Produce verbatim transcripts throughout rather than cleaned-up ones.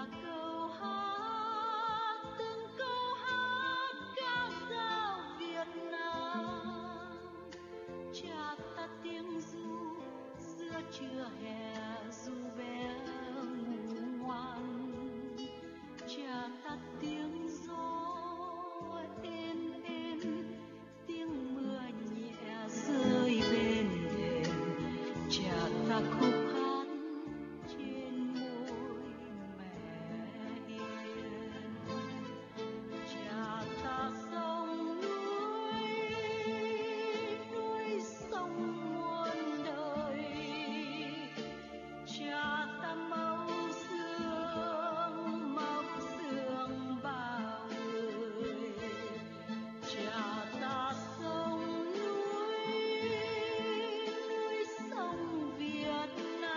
câu hát từng câu hát ca dao Việt Nam, cha ta tiếng ru giữa trưa hè ru bé ngủ ngoan, cha ta tiếng gió êm êm, tiếng mưa nhẹ rơi bên thềm, cha ta khúc hát trên môi mẹ hiền, cha ta sông núi núi sông muôn đời, cha ta màu sương màu sương bao người, cha ta sông núi núi sông Việt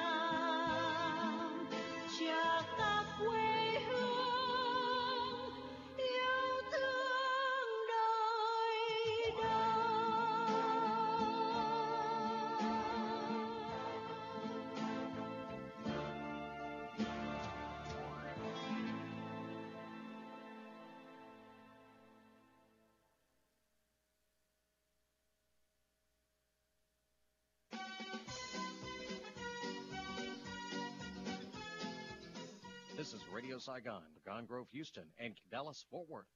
Nam, cha ta quê hương yêu thương đời đời. This is Radio Saigon, Gone Grove, Houston, and Dallas, Fort Worth.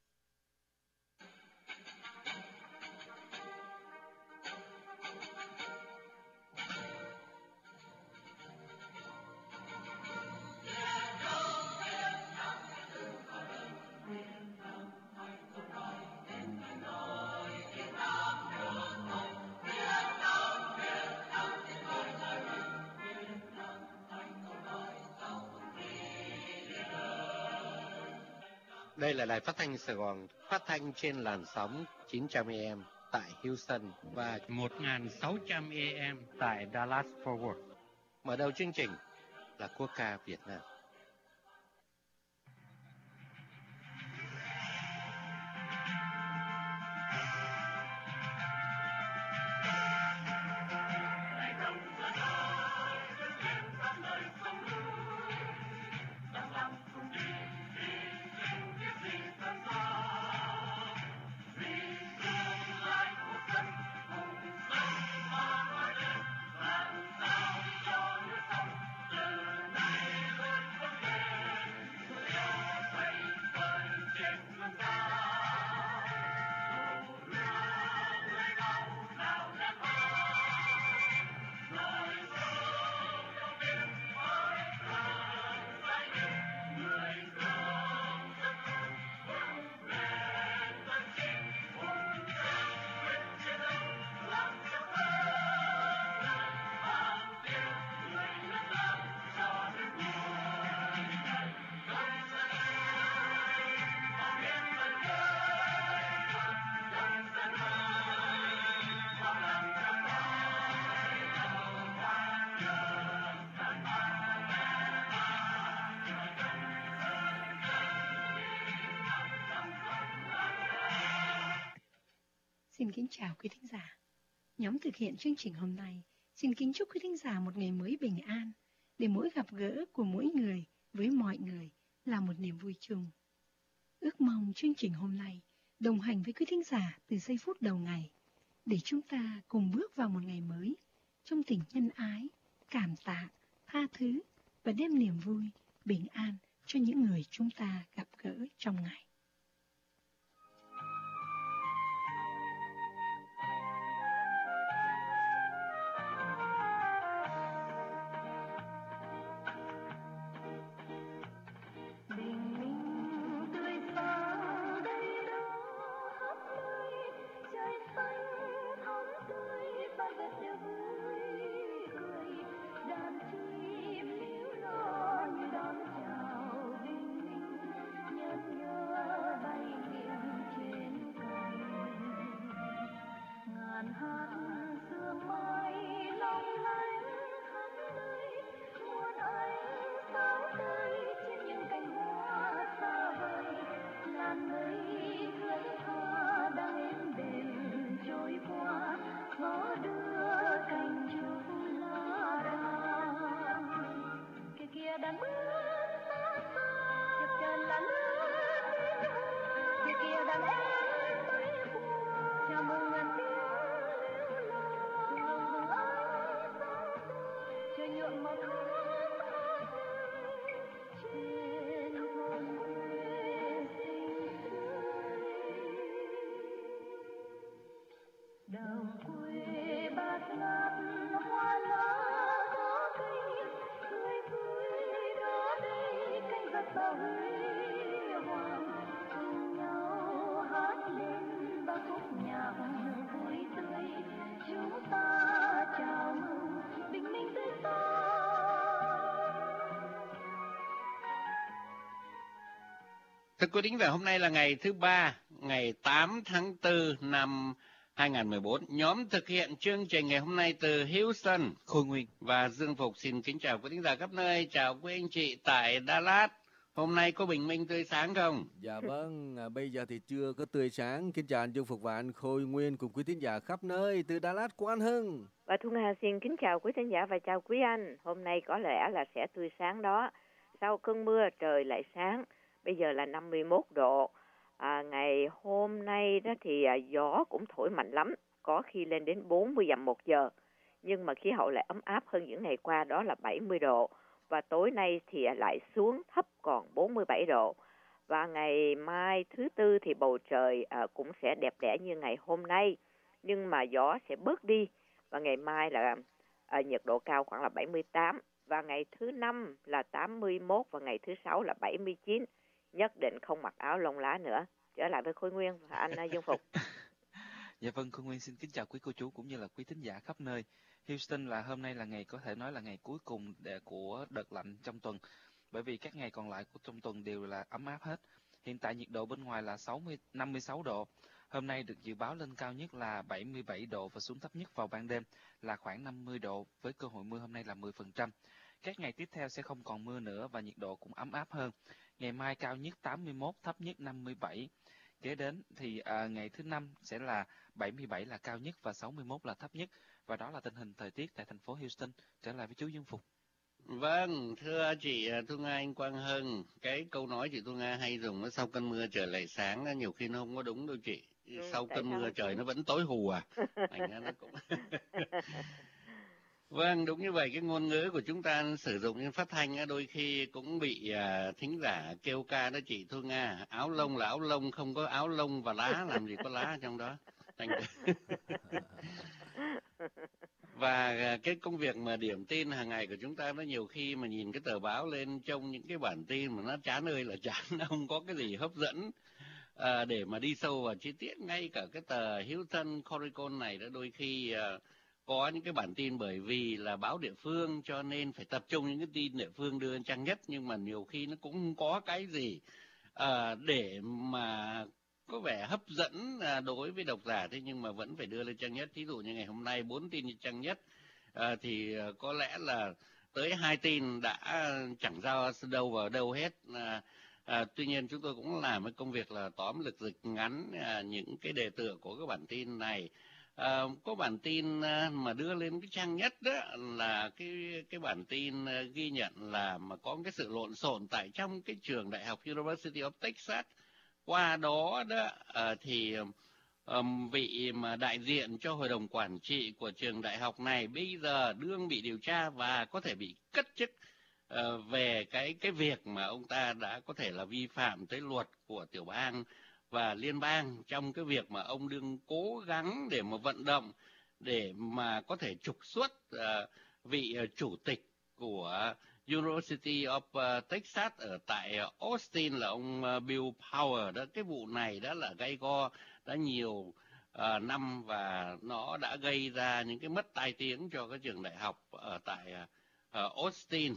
Đây là đài phát thanh Sài Gòn, phát thanh trên làn sóng chín trăm A M tại Houston và một nghìn sáu trăm A M tại Dallas Fort Worth. Mở đầu chương trình là quốc ca Việt Nam. Xin kính chào quý thính giả. Nhóm thực hiện chương trình hôm nay xin kính chúc quý thính giả một ngày mới bình an, để mỗi gặp gỡ của mỗi người với mọi người là một niềm vui chung. Ước mong chương trình hôm nay đồng hành với quý thính giả từ giây phút đầu ngày, để chúng ta cùng bước vào một ngày mới trong tình nhân ái, cảm tạ, tha thứ và đem niềm vui, bình an cho những người chúng ta gặp gỡ trong ngày. đàn bước xa xa đàn em bay qua chào mừng ngàn tiếng liễu lo lòng ơi sao trời nhuộm màu thắm trên hồn quê xinh đào quê bát ngát hoa lá đó cây tươi vui đó đây canh vật bao huy hoàng cùng nhau hát lên bao khúc nhạc vui tươi chúng ta chào mừng bình minh tươi sáng. Thưa quý thính giả, hôm nay là ngày thứ ba, ngày tám tháng tư năm hai nghìn không trăm mười bốn. Nhóm thực hiện chương trình ngày hôm nay từ Houston, Khôi Nguyên và Dương Phục xin kính chào quý thính giả khắp nơi, chào quý anh chị tại Dallas. Hôm nay có bình minh tươi sáng không? Dạ vâng, à, bây giờ thì chưa có tươi sáng. Kính chào anh Dương Phục và anh Khôi Nguyên cùng quý thính giả khắp nơi từ Dallas của anh Hưng. Và Thu Nga xin kính chào quý thính giả và chào quý anh. Hôm nay có lẽ là sẽ tươi sáng đó. Sau cơn mưa trời lại sáng. Bây giờ là năm mươi mốt độ. À, ngày hôm nay đó thì à, gió cũng thổi mạnh lắm, có khi lên đến bốn mươi dặm một giờ. Nhưng mà khí hậu lại ấm áp hơn những ngày qua, đó là bảy mươi độ. Và tối nay thì lại xuống thấp còn bốn mươi bảy độ. Và ngày mai thứ tư thì bầu trời à, cũng sẽ đẹp đẽ như ngày hôm nay. Nhưng mà gió sẽ bớt đi. Và ngày mai là à, nhiệt độ cao khoảng là bảy mươi tám. Và ngày thứ năm là tám mươi mốt và ngày thứ sáu là bảy mươi chín. Nhất định không mặc áo lông lá nữa. Trở lại với Khôi Nguyên và anh uh, Dương Phục. Dạ vâng, Khôi Nguyên xin kính chào quý cô chú cũng như là quý thính giả khắp nơi. Houston là hôm nay là ngày có thể nói là ngày cuối cùng để của đợt lạnh trong tuần. Bởi vì các ngày còn lại của trong tuần đều là ấm áp hết. Hiện tại nhiệt độ bên ngoài là sáu mươi, năm mươi sáu độ. Hôm nay được dự báo lên cao nhất là bảy mươi bảy độ và xuống thấp nhất vào ban đêm là khoảng năm mươi độ với cơ hội mưa hôm nay là mười phần trăm. Các ngày tiếp theo sẽ không còn mưa nữa và nhiệt độ cũng ấm áp hơn. Ngày mai cao nhất tám mươi mốt, thấp nhất năm mươi bảy. Kế đến thì à, ngày thứ năm sẽ là bảy mươi bảy là cao nhất và sáu mươi mốt là thấp nhất. Và đó là tình hình thời tiết tại thành phố Houston. Trở lại với chú Dương Phục. Vâng, thưa chị Thu Nga, anh Quang Hưng, cái câu nói chị Thu Nga hay dùng sau cơn mưa trời lại sáng, nhiều khi nó không có đúng đâu chị. Ừ, sau cơn mưa không? trời nó vẫn tối hù à. Thành ra nó cũng... Vâng, đúng như vậy, cái ngôn ngữ của chúng ta sử dụng trên phát thanh đôi khi cũng bị uh, thính giả kêu ca đó chị Thu Nga. Áo lông là áo lông, không có áo lông và lá, làm gì có lá trong đó. Thành... Và cái công việc mà điểm tin hàng ngày của chúng ta nó nhiều khi mà nhìn cái tờ báo lên trông những cái bản tin mà nó chán ơi là chán, nó không có cái gì hấp dẫn à, để mà đi sâu vào chi tiết. Ngay cả cái tờ Houston Chronicle này đó đôi khi à, có những cái bản tin bởi vì là báo địa phương cho nên phải tập trung những cái tin địa phương đưa lên trang nhất, nhưng mà nhiều khi nó cũng không có cái gì à, để mà có vẻ hấp dẫn à, đối với độc giả, thế nhưng mà vẫn phải đưa lên trang nhất. Ví dụ như ngày hôm nay bốn tin trên trang nhất à, thì à, có lẽ là tới hai tin đã chẳng ra đâu vào đâu hết. À, à, tuy nhiên chúng tôi cũng làm cái công việc là tóm lược dịch ngắn à, những cái đề tựa của các bản tin này. À, có bản tin à, mà đưa lên cái trang nhất đó là cái cái bản tin à, ghi nhận là mà có cái sự lộn xộn tại trong cái trường đại học University of Texas. Qua đó đó à, thì um, vị mà đại diện cho hội đồng quản trị của trường đại học này bây giờ đương bị điều tra và có thể bị cất chức uh, về cái cái việc mà ông ta đã có thể là vi phạm tới luật của tiểu bang và liên bang trong cái việc mà ông đương cố gắng để mà vận động để mà có thể trục xuất uh, vị uh, chủ tịch của University of uh, Texas ở tại uh, Austin là ông uh, Bill Powers đó. Cái vụ này đã là gay go đã nhiều uh, năm và nó đã gây ra những cái mất tai tiếng cho cái trường đại học ở tại uh, uh, Austin.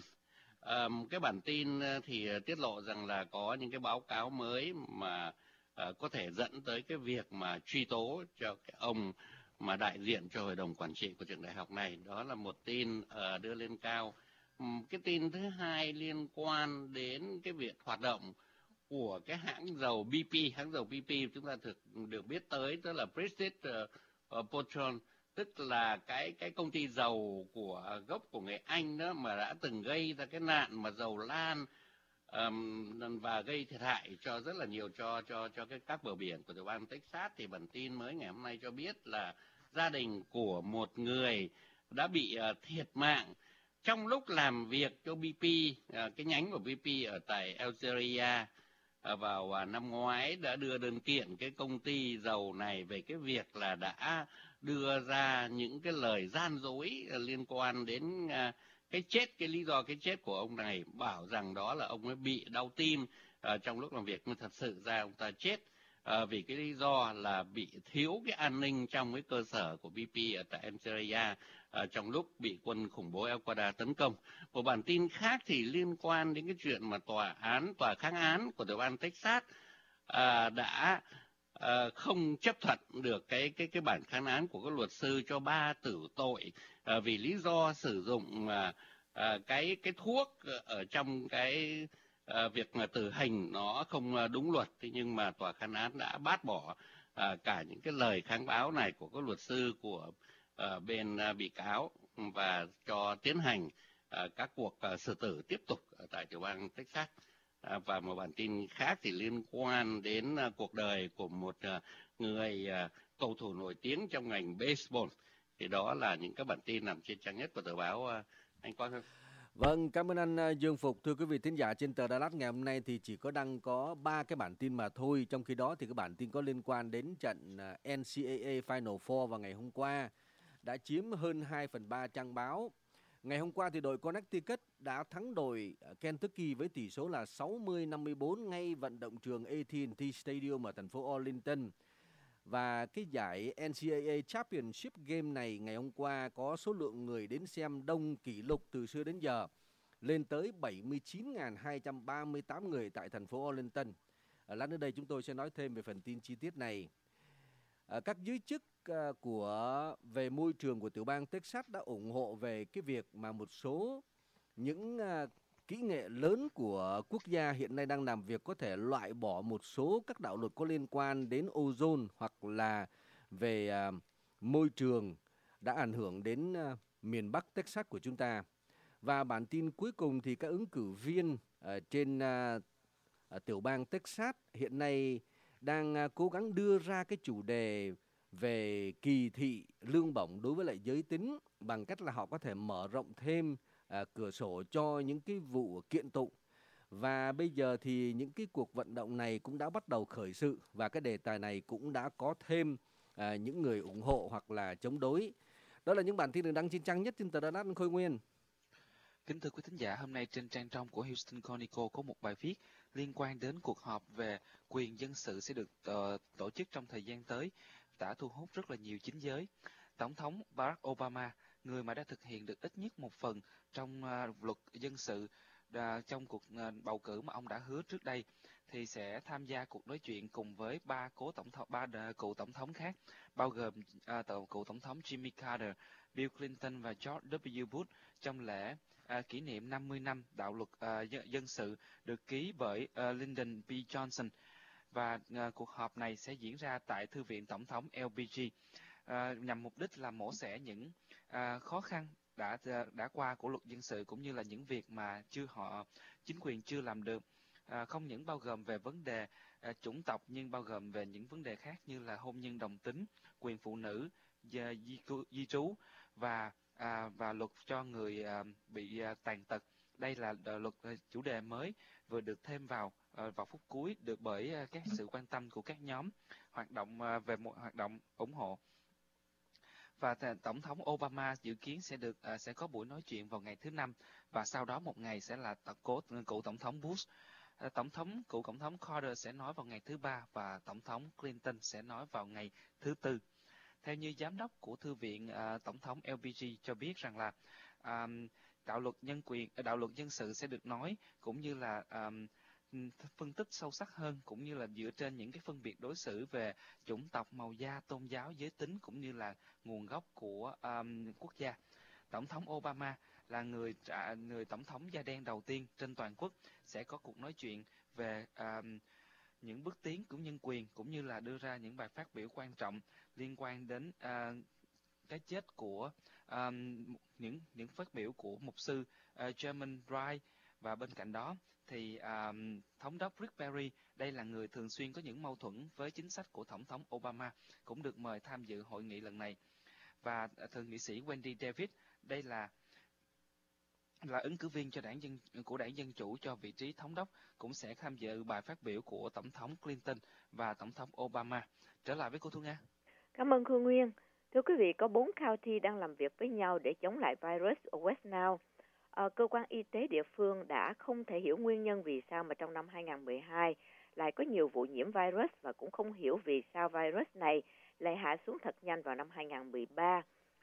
Um, cái bản tin uh, thì uh, tiết lộ rằng là có những cái báo cáo mới mà uh, có thể dẫn tới cái việc mà truy tố cho cái ông mà đại diện cho hội đồng quản trị của trường đại học này. Đó là một tin uh, đưa lên cao. Cái tin thứ hai liên quan đến cái việc hoạt động của cái hãng dầu bê pê, hãng dầu bê pê chúng ta thực được biết tới, tức là British uh, Petroleum, tức là cái cái công ty dầu của gốc của người Anh đó mà đã từng gây ra cái nạn mà dầu lan um, và gây thiệt hại cho rất là nhiều cho cho cho cái các bờ biển của tiểu bang Texas. Thì bản tin mới ngày hôm nay cho biết là gia đình của một người đã bị uh, thiệt mạng trong lúc làm việc cho bê pê, uh, cái nhánh của bê pê ở tại Algeria. uh, vào uh, năm ngoái đã đưa đơn kiện cái công ty dầu này về cái việc là đã đưa ra những cái lời gian dối uh, liên quan đến uh, cái chết, cái lý do cái chết của ông này, bảo rằng đó là ông ấy bị đau tim uh, trong lúc làm việc, nhưng thật sự ra ông ta chết uh, vì cái lý do là bị thiếu cái an ninh trong cái cơ sở của bê pê ở tại Algeria uh, trong lúc bị quân khủng bố Al-Qaeda tấn công. Một bản tin khác thì liên quan đến cái chuyện mà tòa án, tòa kháng án của tiểu bang Texas uh, đã Uh, không chấp thuận được cái cái cái bản kháng án của các luật sư cho ba tử tội uh, vì lý do sử dụng uh, uh, cái cái thuốc ở trong cái uh, việc mà tử hình nó không uh, đúng luật. Thế nhưng mà tòa kháng án đã bác bỏ uh, cả những cái lời kháng cáo này của các luật sư của uh, bên uh, bị cáo và cho tiến hành uh, các cuộc uh, xử tử tiếp tục ở tại tiểu bang Texas. À, và một bản tin khác thì liên quan đến uh, cuộc đời của một uh, người uh, cầu thủ nổi tiếng trong ngành baseball. Thì đó là những các bản tin nằm trên trang nhất của tờ báo uh, anh Quang Hưng. Vâng, cảm ơn anh uh, Dương Phục. Thưa quý vị thính giả, trên tờ Đà Lạt ngày hôm nay thì chỉ có đăng có ba cái bản tin mà thôi. Trong khi đó thì cái bản tin có liên quan đến trận uh, en xê a a Final Four vào ngày hôm qua đã chiếm hơn hai phần ba trang báo. Ngày hôm qua thì đội Connecticut đã thắng đội Kentucky với tỷ số là sáu mươi năm mươi bốn ngay vận động trường a tê and tê Stadium ở thành phố Arlington. Và cái giải en xê a a Championship Game này ngày hôm qua có số lượng người đến xem đông kỷ lục từ xưa đến giờ, lên tới bảy mươi chín nghìn hai trăm ba mươi tám người tại thành phố Arlington. À, lát nữa đây chúng tôi sẽ nói thêm về phần tin chi tiết này. À, các giới chức uh, của về môi trường của tiểu bang Texas đã ủng hộ về cái việc mà một số những uh, kỹ nghệ lớn của quốc gia hiện nay đang làm việc có thể loại bỏ một số các đạo luật có liên quan đến ozone hoặc là về uh, môi trường đã ảnh hưởng đến uh, miền Bắc Texas của chúng ta. Và bản tin cuối cùng thì các ứng cử viên uh, trên uh, uh, tiểu bang Texas hiện nay đang uh, cố gắng đưa ra cái chủ đề về kỳ thị lương bổng đối với lại giới tính bằng cách là họ có thể mở rộng thêm à, cửa sổ cho những cái vụ kiện tụng. Và bây giờ thì những cái cuộc vận động này cũng đã bắt đầu khởi sự và cái đề tài này cũng đã có thêm à, những người ủng hộ hoặc là chống đối. Đó là những bản tin được đăng trên trang nhất trên tờ Đà Lạt Khôi Nguyên. Kính thưa quý thính giả, hôm nay trên trang trong của Houston Chronicle có một bài viết liên quan đến cuộc họp về quyền dân sự sẽ được uh, tổ chức trong thời gian tới, đã thu hút rất là nhiều chính giới. Tổng thống Barack Obama, người mà đã thực hiện được ít nhất một phần trong uh, luật dân sự uh, trong cuộc uh, bầu cử mà ông đã hứa trước đây, thì sẽ tham gia cuộc nói chuyện cùng với ba cố tổng thống, ba uh, cựu tổng thống khác, bao gồm uh, cựu tổng thống Jimmy Carter, Bill Clinton và George W. Bush trong lễ À, kỷ niệm năm mươi năm đạo luật à, dân sự được ký bởi à, Lyndon B. Johnson. Và à, cuộc họp này sẽ diễn ra tại Thư viện Tổng thống L B G à, nhằm mục đích là mổ xẻ những à, khó khăn đã đã qua của luật dân sự, cũng như là những việc mà chưa họ chính quyền chưa làm được, à, không những bao gồm về vấn đề à, chủng tộc, nhưng bao gồm về những vấn đề khác như là hôn nhân đồng tính, quyền phụ nữ, di, di trú và À, và luật cho người à, bị à, tàn tật. Đây là à, luật à, chủ đề mới vừa được thêm vào à, vào phút cuối, được bởi à, các sự quan tâm của các nhóm hoạt động à, về một hoạt động ủng hộ. Và th- tổng thống Obama dự kiến sẽ được à, sẽ có buổi nói chuyện vào ngày thứ năm, và sau đó một ngày sẽ là tập cố cựu tổng thống Bush. À, tổng thống cựu tổng thống Carter sẽ nói vào ngày thứ ba, và tổng thống Clinton sẽ nói vào ngày thứ tư. Theo như giám đốc của Thư viện uh, Tổng thống L B G cho biết rằng là um, đạo luật nhân quyền, đạo luật dân sự sẽ được nói, cũng như là um, phân tích sâu sắc hơn, cũng như là dựa trên những cái phân biệt đối xử về chủng tộc, màu da, tôn giáo, giới tính, cũng như là nguồn gốc của um, quốc gia. Tổng thống Obama là người trả, người tổng thống da đen đầu tiên trên toàn quốc sẽ có cuộc nói chuyện về um, những bước tiến của nhân quyền, cũng như là đưa ra những bài phát biểu quan trọng liên quan đến uh, cái chết của um, những những phát biểu của mục sư uh, German Wright Và bên cạnh đó thì à, thống đốc Rick Perry, đây là người thường xuyên có những mâu thuẫn với chính sách của Tổng thống Obama, cũng được mời tham dự hội nghị lần này. Và thượng nghị sĩ Wendy Davis, đây là là ứng cử viên cho đảng dân của đảng Dân Chủ cho vị trí thống đốc, cũng sẽ tham dự bài phát biểu của Tổng thống Clinton và Tổng thống Obama. Trở lại với cô Thu Nga. Cảm ơn Khương Nguyên. Thưa quý vị, có bốn county đang làm việc với nhau để chống lại virus ở West Nile. À, cơ quan y tế địa phương đã không thể hiểu nguyên nhân vì sao mà trong năm hai không một hai lại có nhiều vụ nhiễm virus, và cũng không hiểu vì sao virus này lại hạ xuống thật nhanh vào năm hai không một ba.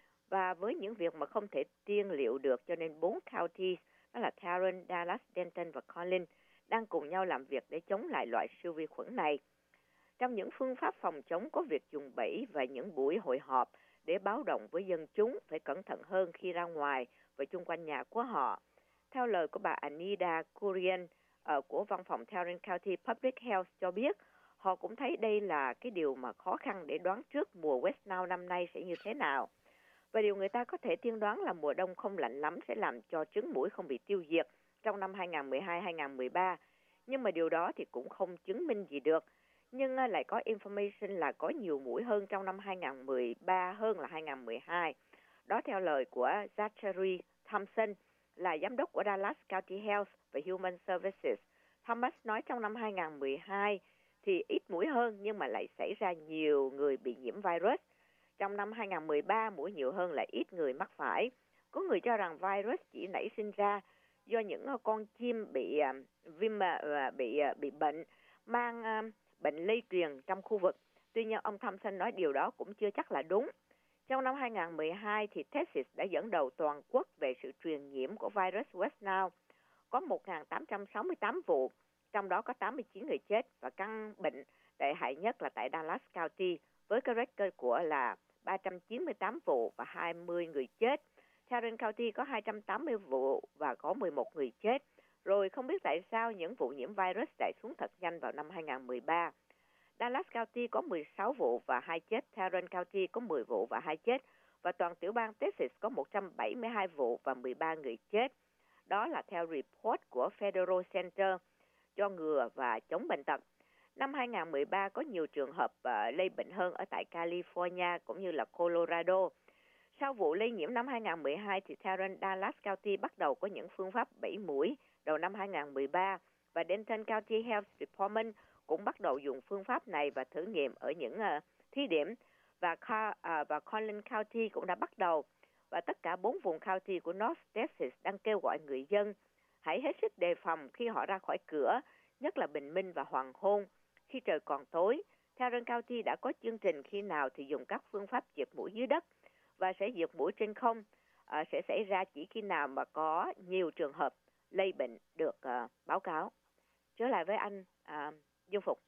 Và với những việc mà không thể tiên liệu được, cho nên bốn counties, đó là Tarrant, Dallas, Denton và Collin, đang cùng nhau làm việc để chống lại loại siêu vi khuẩn này. Trong những phương pháp phòng chống có việc dùng bẫy và những buổi hội họp để báo động với dân chúng phải cẩn thận hơn khi ra ngoài và chung quanh nhà của họ. Theo lời của bà Anita Kurian uh, của văn phòng Tarrant County Public Health cho biết, họ cũng thấy đây là cái điều mà khó khăn để đoán trước mùa West Nile năm nay sẽ như thế nào. Và điều người ta có thể tiên đoán là mùa đông không lạnh lắm sẽ làm cho trứng muỗi không bị tiêu diệt trong năm hai không một hai hai không một ba. Nhưng mà điều đó thì cũng không chứng minh gì được. Nhưng uh, lại có information là có nhiều muỗi hơn trong năm hai không một ba hơn là hai không một hai. Đó theo lời của Zachary Thompson, là giám đốc của Dallas County Health và Human Services. Thomas nói trong năm hai không một hai thì ít muỗi hơn, nhưng mà lại xảy ra nhiều người bị nhiễm virus. Trong năm hai không một ba, muỗi nhiều hơn lại ít người mắc phải. Có người cho rằng virus chỉ nảy sinh ra do những con chim bị uh, viêm uh, bị uh, bị bệnh mang uh, bệnh lây truyền trong khu vực. Tuy nhiên ông Thompson nói điều đó cũng chưa chắc là đúng. Trong năm hai không một hai thì Texas đã dẫn đầu toàn quốc về sự truyền nhiễm của virus West Nile. Có một nghìn tám trăm sáu mươi tám vụ, trong đó có tám mươi chín người chết, và căn bệnh tệ hại nhất là tại Dallas County với cái record của là ba trăm chín mươi tám vụ và hai mươi người chết. Tarrant County có hai trăm tám mươi vụ và có mười một người chết. Rồi không biết tại sao những vụ nhiễm virus chạy xuống thật nhanh vào năm hai không một ba. Dallas County có mười sáu vụ và hai chết, Tarrant County có mười vụ và hai chết, và toàn tiểu bang Texas có một trăm bảy mươi hai vụ và mười ba người chết. Đó là theo report của Federal Center cho ngừa và chống bệnh tật. Năm hai không một ba có nhiều trường hợp uh, lây bệnh hơn ở tại California cũng như là Colorado. Sau vụ lây nhiễm năm hai không một hai thì Tarrant Dallas County bắt đầu có những phương pháp bẫy muỗi đầu năm hai không một ba, và Denton County Health Department cũng bắt đầu dùng phương pháp này và thử nghiệm ở những uh, thí điểm, và, Car, uh, và Collin County cũng đã bắt đầu. Và tất cả bốn vùng county của North Texas đang kêu gọi người dân hãy hết sức đề phòng khi họ ra khỏi cửa, nhất là bình minh và hoàng hôn khi trời còn tối. Tarrant County đã có chương trình khi nào thì dùng các phương pháp diệt muỗi dưới đất, và sẽ diệt muỗi trên không uh, sẽ xảy ra chỉ khi nào mà có nhiều trường hợp lây bệnh được uh, báo cáo. Trở lại với anh uh, Dương Phục.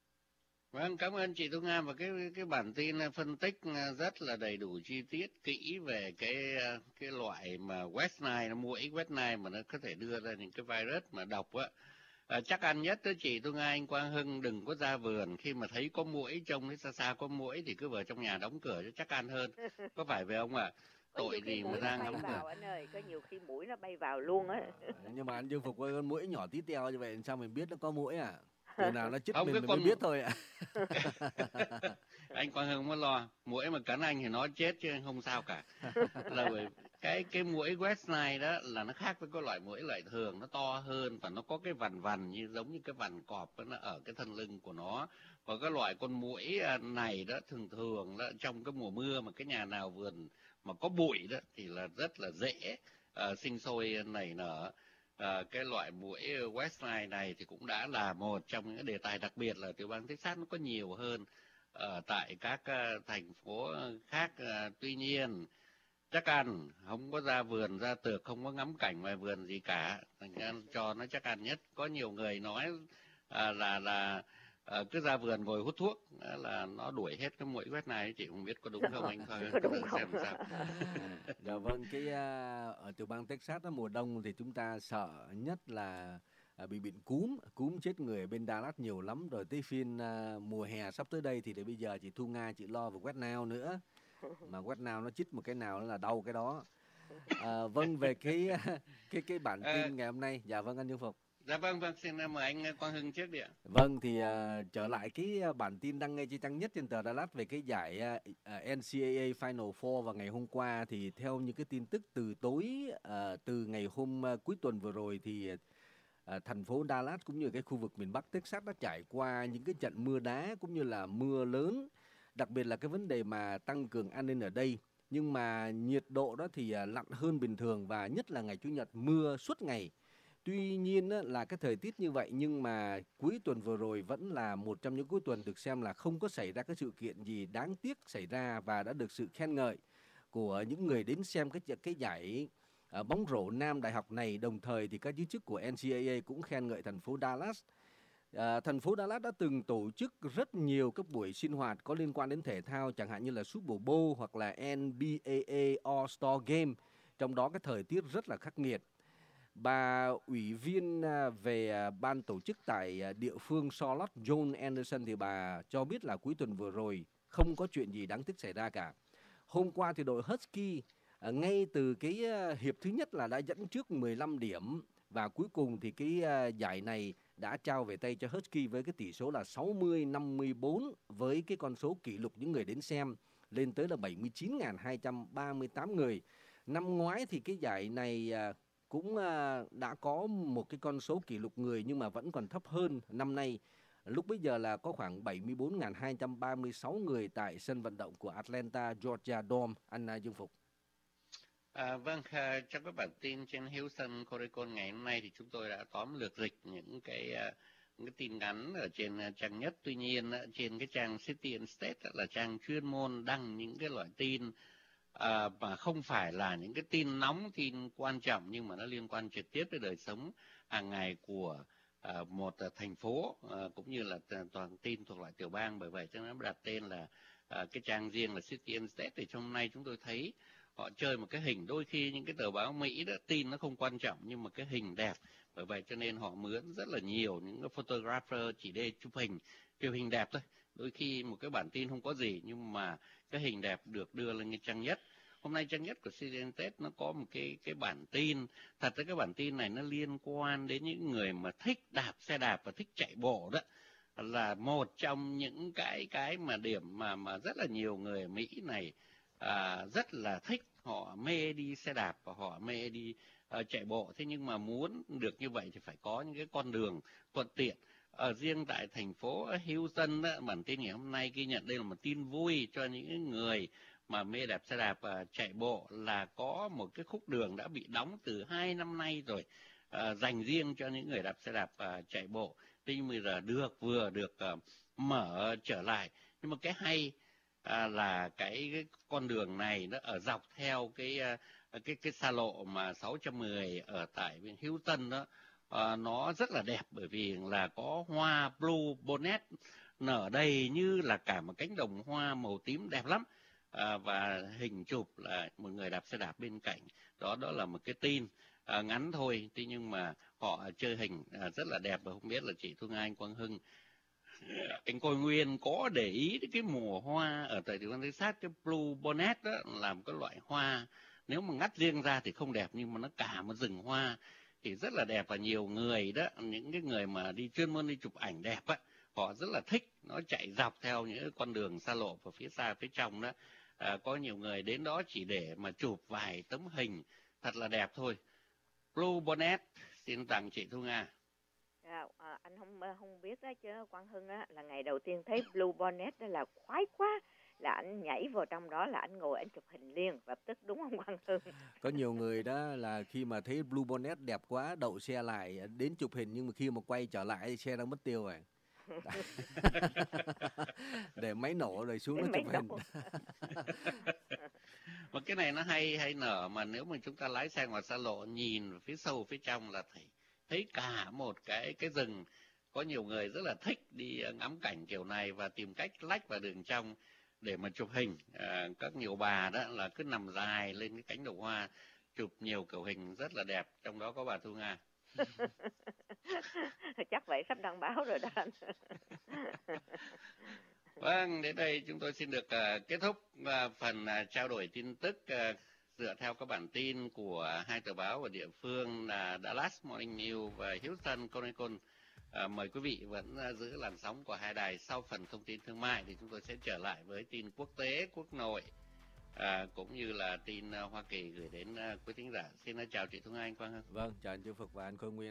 Vâng, cảm ơn chị Thu Nga, và cái cái bản tin phân tích rất là đầy đủ chi tiết kỹ về cái cái loại mà West Nile, nó muỗi West Nile mà nó có thể đưa ra những cái virus mà độc á. À, chắc ăn nhất đó chị Thu Nga, anh Quang Hưng đừng có ra vườn khi mà thấy có muỗi, trông thấy xa xa có muỗi thì cứ vào trong nhà đóng cửa cho chắc ăn hơn. Có phải vậy không ạ? À? Tội gì mà ra ngắm vào anh ơi, có nhiều khi muỗi nó bay vào luôn á. Nhưng mà anh Dương Phục ơi, con muỗi nhỏ tí teo như vậy sao mình biết nó có muỗi à? Chừng nào nó chích không, mình mình con... mới biết thôi ạ. À. Anh Quang Hưng mới lo, muỗi mà cắn anh thì nó chết chứ không sao cả. Là bởi cái cái muỗi West Nile đó là nó khác với cái loại muỗi loại thường, nó to hơn và nó có cái vằn vằn như giống như cái vằn cọp nó ở cái thân lưng của nó. Và cái loại con muỗi này đó thường thường đó, trong cái mùa mưa mà cái nhà nào vườn mà có bụi đó thì là rất là dễ uh, sinh sôi nảy nở. À, cái loại muỗi West Nile này thì cũng đã là một trong những đề tài, đặc biệt là tiểu bang Texas nó có nhiều hơn ở tại các uh, thành phố khác. Uh, tuy nhiên chắc ăn không có ra vườn ra tược, không có ngắm cảnh ngoài vườn gì cả, thành ra cho nó chắc ăn nhất. Có nhiều người nói uh, là là uh, cứ ra vườn ngồi hút thuốc uh, là nó đuổi hết cái muỗi West Nile. Chị không biết có đúng không anh thôi xem sao. Dạ vâng, cái uh, ở tiểu bang Texas đó, mùa đông thì chúng ta sợ nhất là uh, bị bệnh cúm, cúm chết người ở bên Dallas nhiều lắm. Rồi tới phiên uh, mùa hè sắp tới đây thì để bây giờ chị Thu Nga chị lo về West Nile nữa, mà West Nile nó chích một cái nào là đau cái đó. À, vâng, về cái cái cái bản tin ngày hôm nay. Dạ vâng, anh Dương Phục. Dạ vâng, vâng, xin mời anh Quang Hưng trước đi ạ. Vâng, thì uh, trở lại cái bản tin đăng ngay trên trang nhất trên tờ Dallas về cái giải uh, N C A A Final Four vào ngày hôm qua, thì theo những cái tin tức từ tối uh, từ ngày hôm uh, cuối tuần vừa rồi thì uh, thành phố Dallas cũng như cái khu vực miền Bắc Texas đã trải qua những cái trận mưa đá cũng như là mưa lớn, đặc biệt là cái vấn đề mà tăng cường an ninh ở đây. Nhưng mà nhiệt độ đó thì uh, lặn hơn bình thường, và nhất là ngày Chủ nhật mưa suốt ngày. Tuy nhiên là cái thời tiết như vậy, nhưng mà cuối tuần vừa rồi vẫn là một trong những cuối tuần được xem là không có xảy ra cái sự kiện gì đáng tiếc xảy ra, và đã được sự khen ngợi của những người đến xem cái cái giải bóng rổ nam đại học này. Đồng thời thì các giới chức của N C A A cũng khen ngợi thành phố Dallas. À, thành phố Dallas đã từng tổ chức rất nhiều các buổi sinh hoạt có liên quan đến thể thao, chẳng hạn như là Super Bowl hoặc là N B A A All-Star Game, trong đó cái thời tiết rất là khắc nghiệt. Bà ủy viên về ban tổ chức tại địa phương Charlotte, John Anderson, thì bà cho biết là cuối tuần vừa rồi không có chuyện gì đáng tiếc xảy ra cả. Hôm qua thì đội Husky ngay từ cái hiệp thứ nhất là đã dẫn trước mười lăm điểm, và cuối cùng thì cái giải này đã trao về tay cho Husky với cái tỷ số là sáu mươi năm mươi bốn, với cái con số kỷ lục những người đến xem lên tới là bảy mươi chín nghìn hai trăm ba mươi tám người. Năm ngoái thì cái giải này cũng đã có một cái con số kỷ lục người nhưng mà vẫn còn thấp hơn. Năm nay lúc bấy giờ là có khoảng bảy mươi bốn nghìn hai trăm ba mươi sáu người tại sân vận động của Atlanta Georgia Dome. Anh Dương Phục. À, vâng, à, trong các bản tin trên Houston Chronicle ngày hôm nay thì chúng tôi đã tóm lược dịch những cái, uh, những cái tin ngắn ở trên uh, trang nhất. Tuy nhiên uh, trên cái trang City and State uh, là trang chuyên môn đăng những cái loại tin À, mà không phải là những cái tin nóng, tin quan trọng, nhưng mà nó liên quan trực tiếp tới đời sống hàng ngày của à, một à, thành phố, à, cũng như là toàn tin thuộc loại tiểu bang. Bởi vậy cho nó đặt tên là à, cái trang riêng là City and State. Thì hôm nay chúng tôi thấy họ chơi một cái hình, đôi khi những cái tờ báo Mỹ đó tin nó không quan trọng nhưng mà cái hình đẹp, bởi vậy cho nên họ mướn rất là nhiều những cái photographer chỉ để chụp hình, chụp hình đẹp thôi. Đôi khi một cái bản tin không có gì nhưng mà cái hình đẹp được đưa lên cái trang nhất. Hôm nay trang nhất của City and State nó có một cái cái bản tin, thật ra cái bản tin này nó liên quan đến những người mà thích đạp xe đạp và thích chạy bộ đó, là một trong những cái cái mà điểm mà mà rất là nhiều người ở Mỹ này à, rất là thích. Họ mê đi xe đạp và họ mê đi uh, chạy bộ. Thế nhưng mà muốn được như vậy thì phải có những cái con đường thuận tiện. Ở riêng tại thành phố Houston đó, bản tin ngày hôm nay ghi nhận đây là một tin vui cho những người mà mê đạp xe đạp và chạy bộ, là có một cái khúc đường đã bị đóng từ hai năm nay rồi, à, dành riêng cho những người đạp xe đạp và chạy bộ. Tuy nhiên bây giờ được vừa được uh, mở trở lại. Nhưng mà cái hay à, là cái, cái con đường này nó ở dọc theo cái uh, cái cái xa lộ mà sáu trăm mười ở tại bên Houston đó. À, nó rất là đẹp, bởi vì là có hoa blue bonnet nở đầy như là cả một cánh đồng hoa màu tím đẹp lắm. À, và hình chụp là một người đạp xe đạp bên cạnh đó. Đó là một cái tin à, ngắn thôi, thế nhưng mà họ chơi hình à, rất là đẹp. Và không biết là chị Thu Nga, anh Quang Hưng, anh Coi Nguyên có để ý cái mùa hoa ở tại tiểu bang Texas, cái blue bonnet đó là một cái loại hoa nếu mà ngắt riêng ra thì không đẹp, nhưng mà nó cả một rừng hoa thì rất là đẹp. Và nhiều người đó, những cái người mà đi chuyên môn đi chụp ảnh đẹp á, họ rất là thích. Nó chạy dọc theo những con đường xa lộ và phía xa phía trong đó. À, có nhiều người đến đó chỉ để mà chụp vài tấm hình thật là đẹp thôi. Blue bonnet, xin tặng chị Thu Nga. À, à, anh không không biết đó chứ Quang Hưng á, là ngày đầu tiên thấy blue bonnet đó là khoái quá, là anh nhảy vào trong đó, là anh ngồi anh chụp hình liền lập tức, đúng không Quang Hưng? Có nhiều người đó là khi mà thấy blue bonnet đẹp quá đậu xe lại đến chụp hình, nhưng mà khi mà quay trở lại xe đã mất tiêu rồi. Để máy nổ rồi xuống nó chụp hình. Mà cái này nó hay hay nở, mà nếu mà chúng ta lái xe ngoài xa lộ nhìn phía sâu phía trong là thấy thấy cả một cái cái rừng. Có nhiều người rất là thích đi ngắm cảnh kiểu này và tìm cách lách vào đường trong để mà chụp hình. À, các nhiều bà đó là cứ nằm dài lên cái cánh đồng hoa chụp nhiều kiểu hình rất là đẹp, trong đó có bà Thu Nga. Chắc vậy sắp đăng báo rồi đó anh. Vâng, đến đây chúng tôi xin được uh, kết thúc uh, phần uh, trao đổi tin tức uh, dựa theo các bản tin của hai tờ báo ở địa phương là Dallas Morning News và Houston Chronicle. À, mời quý vị vẫn giữ làn sóng của hai đài. Sau phần thông tin thương mại thì chúng tôi sẽ trở lại với tin quốc tế, quốc nội, à, cũng như là tin uh, Hoa Kỳ gửi đến uh, quý thính giả. Xin uh, chào chị Thu Anh, Quang Hưng. Vâng, chào anh Chương Phục và anh Khôi Nguyên.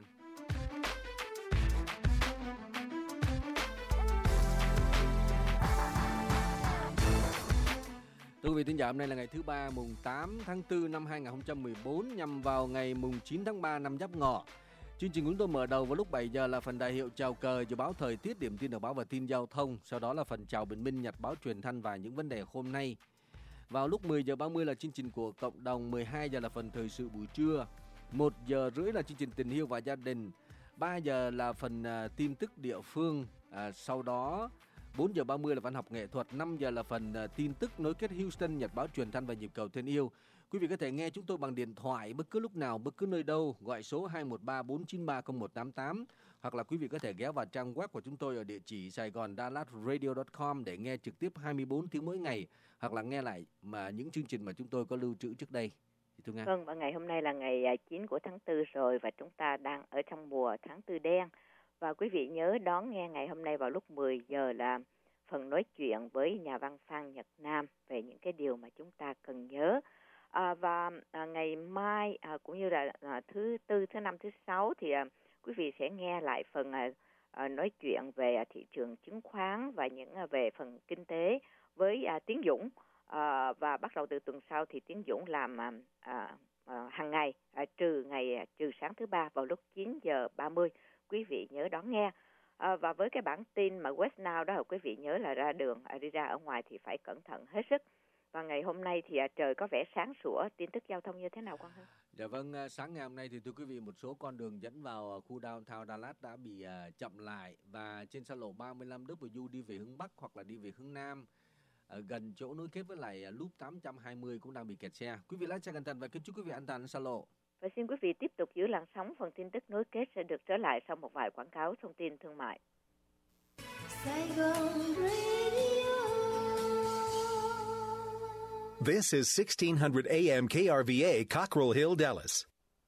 Thưa quý vị thính giả, hôm nay là ngày thứ ba, mùng tám tháng tư năm hai nghìn không trăm mười bốn, nhằm vào ngày mùng chín tháng ba năm Giáp Ngọ. Chương trình chúng tôi mở đầu vào lúc bảy giờ là phần đại hiệu chào cờ, dự báo thời tiết, điểm tin đầu báo và tin giao thông. Sau đó là phần chào bình minh, nhật báo truyền thanh và những vấn đề hôm nay. Vào lúc mười giờ ba mươi là chương trình của cộng đồng, mười hai giờ là phần thời sự buổi trưa, một giờ rưỡi là chương trình tình yêu và gia đình, ba giờ là phần uh, tin tức địa phương, uh, sau đó bốn giờ ba mươi là văn học nghệ thuật, năm giờ là phần uh, tin tức nối kết Houston, nhật báo truyền thanh và nhịp cầu thân yêu. Quý vị có thể nghe chúng tôi bằng điện thoại bất cứ lúc nào, bất cứ nơi đâu, gọi số hai một ba bốn chín ba không một tám tám, hoặc là quý vị có thể ghé vào trang web của chúng tôi ở địa chỉ saigon dallas radio chấm com để nghe trực tiếp hai mươi bốn tiếng mỗi ngày, hoặc là nghe lại mà những chương trình mà chúng tôi có lưu trữ trước đây. Vâng, và ngày hôm nay là ngày chín của tháng tư rồi, và chúng ta đang ở trong mùa tháng tư đen. Và quý vị nhớ đón nghe ngày hôm nay vào lúc mười giờ là phần nói chuyện với nhà văn Phan Nhật Nam về những cái điều mà chúng ta cần nhớ. À, và à, ngày mai à, cũng như là à, thứ tư, thứ năm, thứ sáu thì à, quý vị sẽ nghe lại phần à, à, nói chuyện về à, thị trường chứng khoán và những à, về phần kinh tế với à, Tiến Dũng. À, và bắt đầu từ tuần sau thì Tiến Dũng làm à, à, à, hàng ngày à, trừ ngày à, trừ sáng thứ ba vào lúc chín giờ ba mươi. Quý vị nhớ đón nghe. À, và với cái bản tin mà West Now đó, quý vị nhớ là ra đường à, đi ra ở ngoài thì phải cẩn thận hết sức. Và ngày hôm nay thì à, trời có vẻ sáng sủa. Tin tức giao thông như thế nào Quang Hưng? Dạ vâng, sáng ngày hôm nay thì thưa quý vị, một số con đường dẫn vào khu downtown Dallas đã bị uh, chậm lại, và trên xa lộ ba mươi lăm W đi về hướng Bắc hoặc là đi về hướng Nam, ở gần chỗ nối kết với lại uh, loop tám trăm hai mươi cũng đang bị kẹt xe. Quý vị lái xe cẩn thận và kính chúc quý vị an toàn xa lộ. Và xin quý vị tiếp tục giữ làn sóng, phần tin tức nối kết sẽ được trở lại sau một vài quảng cáo thông tin thương mại. Saigon Radio. This is sixteen hundred A M K R V A, Cockrell Hill, Dallas.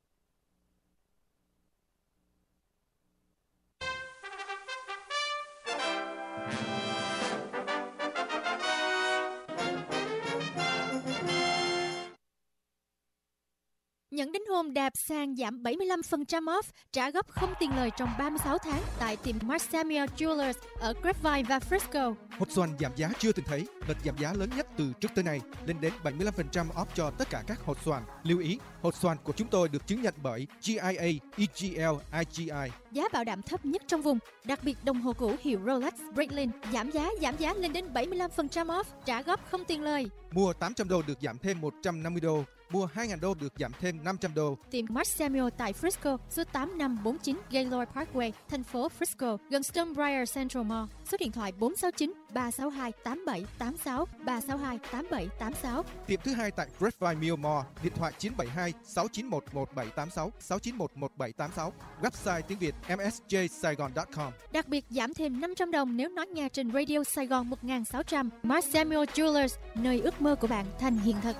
Nhận đính hôn đạp sàn giảm bảy mươi lăm phần trăm off, trả góp không tiền lời trong ba mươi sáu tháng tại tiệm Mark Samuel Jewelers ở Grapevine và Frisco. Hột xoàn giảm giá chưa từng thấy, đợt giảm giá lớn nhất từ trước tới nay, lên đến bảy mươi lăm phần trăm off cho tất cả các hột xoàn. Lưu ý, hột xoàn của chúng tôi được chứng nhận bởi G I A, E G L, I G I. Giá bảo đảm thấp nhất trong vùng, đặc biệt đồng hồ cũ hiệu Rolex Breitling giảm giá giảm giá lên đến bảy mươi lăm phần trăm off, trả góp không tiền lời. Mua tám trăm đô được giảm thêm một trăm năm mươi đô. Mua hai nghìn đô được giảm thêm năm trăm đô. Tiệm Mark Samuel tại Frisco, số tám năm bốn chín Gaylord Parkway, thành phố Frisco, gần Stonebriar Central Mall. Số điện thoại bốn sáu chín ba sáu hai tám bảy tám sáu, ba sáu hai tám bảy tám sáu. Tiệm thứ hai tại Grapevine Mill Mall, điện thoại chín bảy hai sáu chín một một bảy tám sáu, sáu chín một một bảy tám sáu. Website tiếng Việt m s j saigon chấm com. Đặc biệt giảm thêm năm trăm đồng nếu nói nghe trên Radio Saigon một nghìn sáu trăm. Mark Samuel Jewelers, nơi ước mơ của bạn thành hiện thực.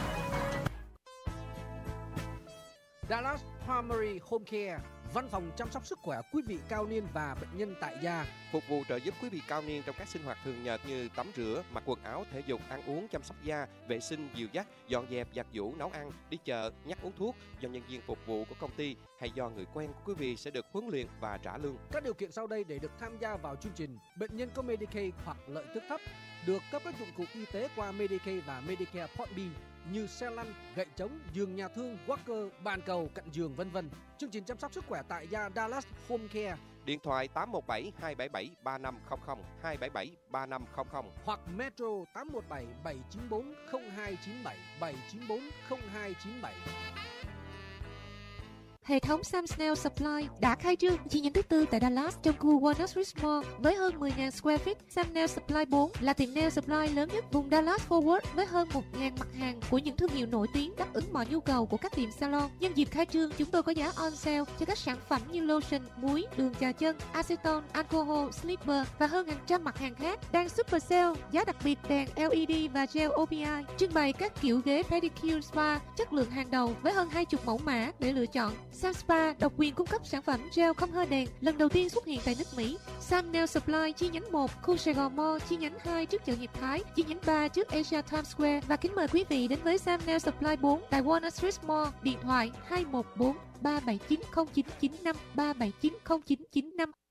Dallas Primary Home Care, văn phòng chăm sóc sức khỏe quý vị cao niên và bệnh nhân tại gia. Phục vụ trợ giúp quý vị cao niên trong các sinh hoạt thường nhật như tắm rửa, mặc quần áo, thể dục, ăn uống, chăm sóc da, vệ sinh, dìu dắt, dọn dẹp, giặt giũ, nấu ăn, đi chợ, nhắc uống thuốc do nhân viên phục vụ của công ty hay do người quen của quý vị sẽ được huấn luyện và trả lương. Các điều kiện sau đây để được tham gia vào chương trình: bệnh nhân có Medicaid hoặc lợi tức thấp, được cấp các dụng cụ y tế qua Medicaid và Medicare Part B như xe lăn, gậy trống, giường nhà thương, walker, bàn cầu, cạnh giường, vân vân. Chương trình chăm sóc sức khỏe tại gia Dallas Home Care. Điện thoại tám một bảy hai bảy bảy ba năm không không, hai bảy bảy ba năm không không hoặc Metro tám một bảy bảy chín bốn không hai chín bảy, bảy chín bốn không hai chín bảy. hệ thống Sam Snell Supply đã khai trương chi nhánh thứ tư tại Dallas trong khu Walnut Ridge Mall với hơn mười nghìn square feet. Sam Nail Supply bốn là tiệm nail supply lớn nhất vùng Dallas Fort Worth với hơn một nghìn mặt hàng của những thương hiệu nổi tiếng đáp ứng mọi nhu cầu của các tiệm salon. Nhân dịp khai trương, chúng tôi có giá on sale cho các sản phẩm như lotion, muối, đường chà chân, acetone, alcohol, slipper và hơn hàng trăm mặt hàng khác. Đang super sale, giá đặc biệt đèn lờ e đê và gel o pê i, trưng bày các kiểu ghế pedicure spa chất lượng hàng đầu với hơn hai mươi mẫu mã để lựa chọn. Sam Spa độc quyền cung cấp sản phẩm gel không hơi đèn lần đầu tiên xuất hiện tại nước Mỹ. Sam Nail Supply chi nhánh một, khu Sài Gòn Mall, chi nhánh hai trước chợ Hiệp Thái, chi nhánh ba trước Asia Times Square. Và kính mời quý vị đến với Sam Nail Supply bốn tại Walnut Ridge Mall. Điện thoại hai một bốn ba bảy chín không chín chín năm ba bảy chín không chín chín năm.